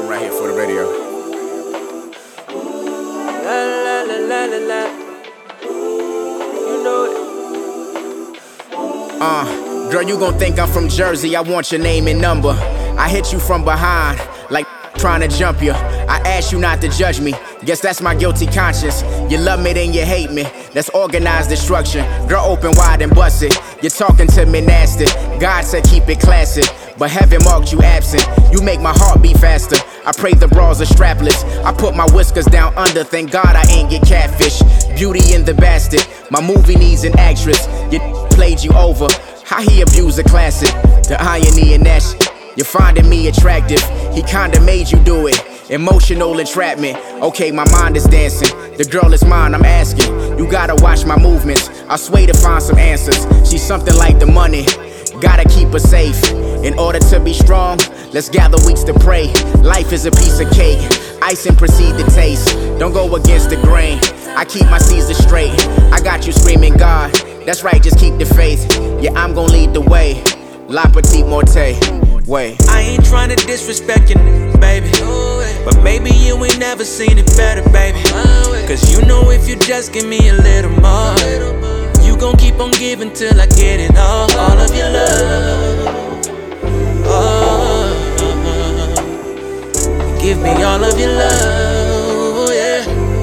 right here for the radio. La la la la la la. You know it. Girl, you gon' think I'm from Jersey. I want your name and number. I hit you from behind, like trying to jump you. I ask you not to judge me. Guess that's my guilty conscience. You love me, then you hate me. That's organized destruction. Girl, open wide and bust it. You're talking to me nasty. God said keep it classy, but heaven marked you absent. You make my heart beat faster. I pray the bras are strapless. I put my whiskers down under. Thank God I ain't get catfish. Beauty in the bastard. My movie needs an actress. You played you over. How he abused a classic. The irony in that shit. You're finding me attractive. He kinda made you do it. Emotional entrapment. Okay, my mind is dancing. The girl is mine, I'm asking. You gotta watch my movements. I sway to find some answers. She's something like the money. Gotta keep her safe. In order to be strong, let's gather weeks to pray. Life is a piece of cake. Ice and proceed to taste. Don't go against the grain. I keep my Caesar straight. I got you screaming God. That's right, just keep the faith. Yeah, I'm gon' lead the way. La Petite Morte. Wait. I ain't tryna disrespect you, baby, but maybe you ain't never seen it better, baby. Cause you know if you just give me a little more, you gon' keep on giving till I get it all of your love. Give me all of your love, yeah.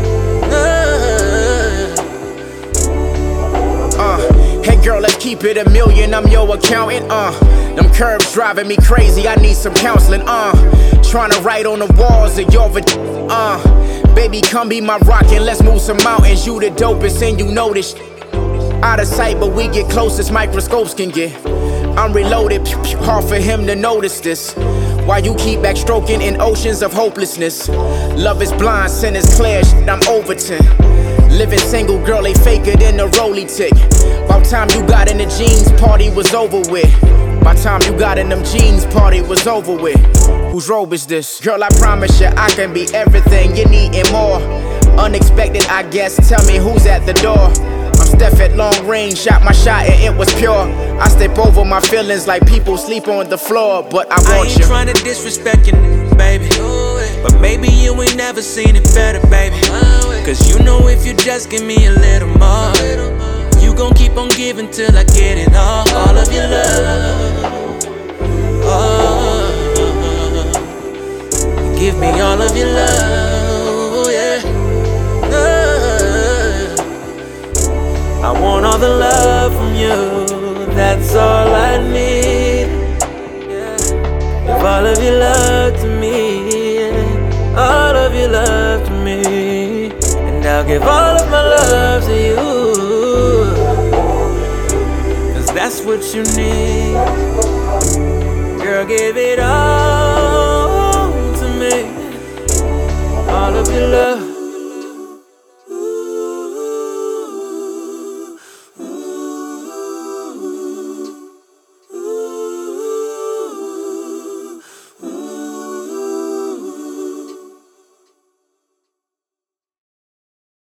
Hey girl, let's keep it a million, I'm your accountant, Them curves driving me crazy, I need some counseling, Tryna write on the walls of your baby, come be my rock and let's move some mountains. You the dopest and you know this. Out of sight, but we get close as microscopes can get. I'm reloaded, hard for him to notice this. While you keep backstroking in oceans of hopelessness. Love is blind, sin is clear, I'm Overton. Living single, girl, they faker than a rolly tick. By time you got in the jeans, party was over with. By time you got in them jeans, party was over with. Whose robe is this? Girl, I promise you I can be everything you need and more. Unexpected, I guess, tell me who's at the door. I'm Steph at long range, shot my shot and it was pure. I step over my feelings like people sleep on the floor, but I want you. I ain't tryna disrespect you, baby, but maybe you ain't never seen it better, baby. Cause you know if you just give me a little more, you gon' keep on giving till I get it all of your love. Give me all of your love, yeah. I want all the love from you, that's all I need. Give all of your love to me, all of your love to me, and I'll give all of my love to you, cause that's what you need. Girl, give it all to me, all of your love.